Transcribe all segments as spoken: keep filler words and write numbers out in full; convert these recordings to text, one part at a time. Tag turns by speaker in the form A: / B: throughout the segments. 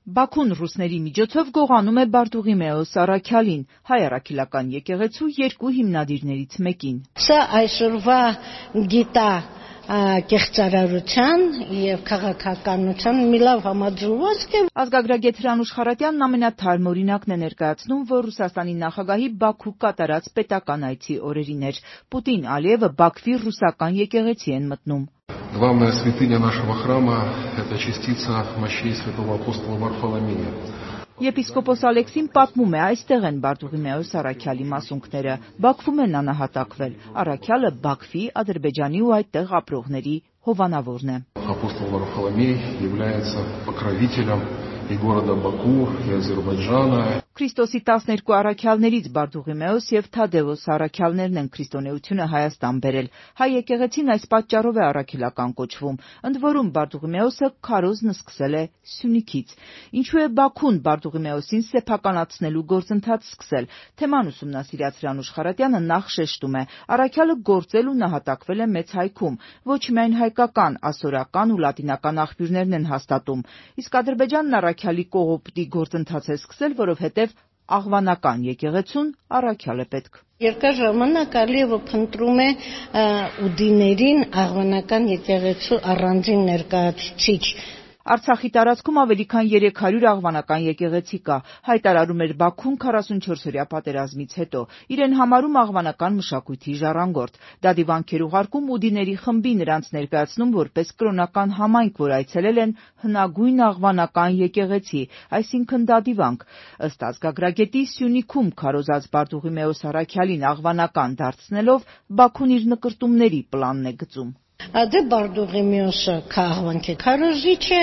A: Բաքուն ռուսների միջոցով գողանում է Բարդուղիմեոս առաքյալին, հայ առաքելական եկեղեցու երկու հիմնադիրներից մեկին։
B: Սա այսօրվա գիտա կեղծարարության եւ քաղաքականության մի լավ համաձուլվածք է։
A: Ազգագրագետ Հրանուշ Խարատյանն ամենաթարմ օրինակն է ներկայացնում, որ Ռուսաստանի նախագահի Բաքու կատարած պետական այցի օրերին էր։ Պուտին-Ալիևը Բաքվի ռուսական եկեղեցի են մտնում։
C: Главная святыня нашего храма – это частица мощей святого апостола Варфоломея.
A: Եպիսկոպոս Ալեքսին պատմում է, այստեղ են Բարդուղիմեոս առաքյալի մասունքները, Բաքվում են անահատակվել, առաքյալը Բաքվի, Ադրբեջանի ու այդտեղ ապրողների հովանավորն է։
C: Апостол Варфоломей является покровителем и города Баку, и Азербайджана.
A: Քրիստոսի տասներկու առաքյալներից Բարդուղիմեոս եւ Թադևոս առաքյալներն են քրիստոնեությունը Հայաստան բերել։ Հայ եկեղեցին այս պատճառով է առաքելական կոչվում, ընդ որում Բարդուղիմեոսը քարոզն սկսել է Սյունիքից։ Ինչու է Բաքուն Բարդուղիմեոսին սեփականացնելու գործընթաց սկսել։ Թեման ուսումնասիրած Հրանուշ Խարատյանը նախ շեշտում է, առաքյալը գործել ու նահատակվել է Մեծ Հայքում, ոչ միայն հայկական, ասորական ու լատինական աղբյուրներն են հաստատում, իսկ Ադրբեջանն առաքյալի կողոպտի գործընթաց է սկսել, որովհետև աղվանական եկեղեցուն առաքյալ է պետք։
B: Երկար ժամանակ Ալիևը փնտրում է ուդիներին աղվանական եկեղեցու առանձին ներկայացուցիչ։
A: Արցախի տարածքում ավելի քան երեք հարյուր աղվանական եկեղեցի կա, հայտարարում էր Բաքուն քառասունչորսօրյա պատերազմից հետո, իրեն համարում աղվանական մշակույթի ժառանգորդ։ Դա դիվանքեր ուղարկում ուդիների խմբի, նրանց ներկայացնում որպես կրոնական համայնք, որ այցելել են հնագույն աղվանական եկեղեցի, այսինքն դա դիվանք։ Ըստ ազգագրագետի, Սյունիքում քարոզած Բարդուղիմեոս առաքյալին աղվանական դարձնելով Բաքուն իր նկրտումների պլանն է գծում։
B: Դե Բարդուղիմեոսը աղվանք է քարոզիչ է,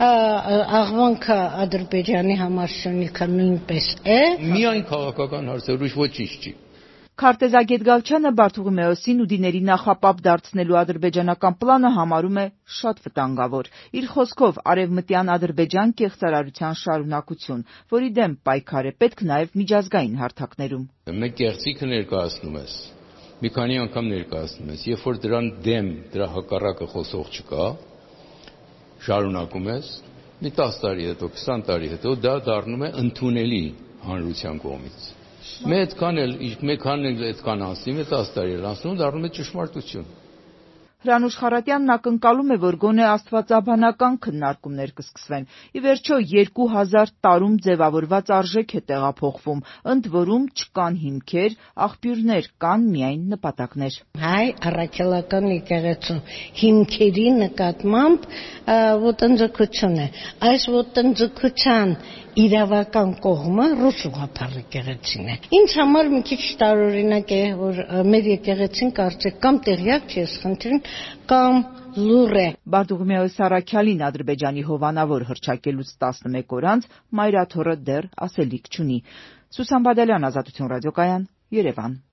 B: աղվանքը Ադրբեջանի համար Սյունիքը նույնպես է։
D: Միայն քաղաքական հարցեր, ուրիշ ոչինչ չի։
A: Քարտեզագետ Գալչյանը Բարդուղիմեոսին ուդիների նախապապ դարձնելու ադրբեջանական պլանը համարում է շատ վտանգավոր։ Իր խոսքով արևմտյան Ադրբեջան կեղծարարության շարունակություն, որի դեմ պայքար է պետք նաև միջազգային հարթակներում։
D: Մեկ կեղծիքը ներկայացնում ես, մի քանի անգամ ներկայացնում ես, երբ որ դրան դեմ, դրա հակառակը խոսող չկա, շարունակում ես, մի տասը տարի հետո, քսան տարի հետո դա դառնում է ընդունելի հանրության կողմից։ Մեկ այդքան էլ, մեկ քան էլ այդքան անցնի, մեկ տասը տարի էլ անցնում, դառնում է ճշմարտություն։
A: Հրանուշ Խարատյանն ակնկալում է, որ գոնե աստվածաբանական քննարկումներ կսկսվեն։ Ի վերջո երկու հազար տարում ձևավորված արժեք է տեղափոխվում, ընդ որում չկան հիմքեր, աղբյուրներ, կան միայն նպատակներ։
B: Հայ առաքելական եկեղեցու հիմքերի նկատմամբ ոտնձգություն է։ Այս ոտնձգության իրավական կողմը ռուս ուղղափառ եկեղեցին է։ Ինձ համար մի քիչ տարօրինակ է, որ մեր եկեղեցին կարծեք կամ տեղյակ չի այս խնդրին, կամ լուռ է։
A: Բարդուղիմեոս առաքյալին Ադրբեջանի հովանավոր հռչակելուց տասնմեկ օր անց մայրաթոռը դեռ ասելիք չունի։ Սուսան Բադալյան, Ազատություն ռադիոկայան, Երևան։